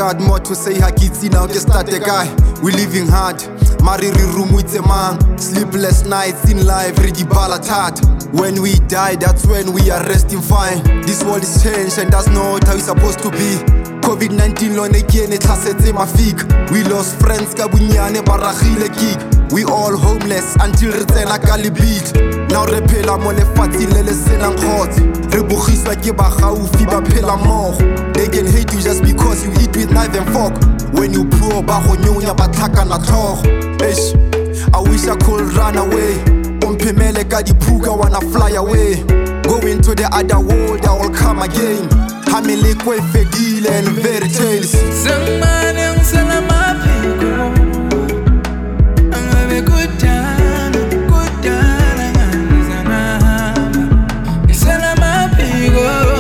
got more to say, hakitsi now just start the guy. We living hard, mariri room with a man. Sleepless nights in life, ready balatat. When we die, that's when we are resting fine. This world is changed and that's not how it's supposed to be. COVID-19 lo again it has my fig. We lost friends ka bunyane baragile gig. We all homeless until retena ka le beat. Now re phela mo lefatsi le le senang khotsi. Re bogiswa ke ba gaufi ba phela mmogo. They can hate you just because you eat with knife and fork. When you poor ba go nyonya ba tlhaka na tlhogo. Eish, I wish I could run away. Umphemele ka diphuka wanna fly away. Go into the other world, I will come again. Hamile kwe fedile and fairy tales. Somebody else my people. I'm have a good time, good time. It's all my people.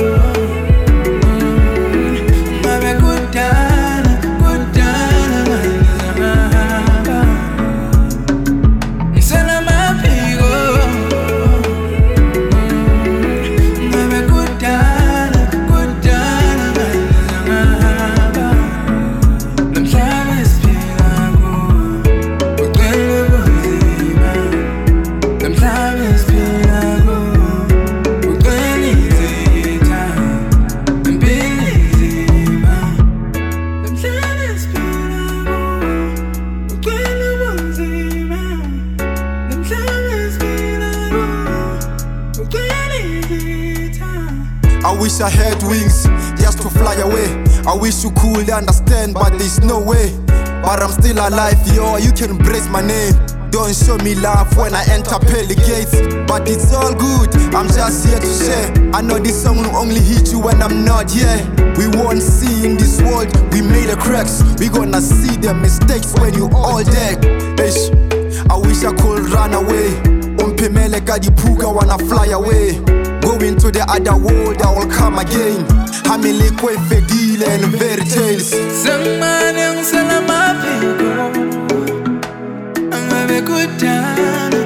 I'm have a good time, good time. It's all my people. I'm have a good time. I wish I had wings just to fly away. I wish you could understand, but there's no way. But I'm still alive, yo, you can embrace my name. Don't show me love when I enter pearly gates. But it's all good, I'm just here to share. I know this song will only hit you when I'm not here. We won't see in this world, we made the cracks. We gonna see the mistakes when you all dead. Ish, I wish I could run away. Umphemele ka diphuka wanna fly away. Go into the other world, I will come again. Hamile kwe fedile and fairy tales. Somebody else my people. I'm have a good time.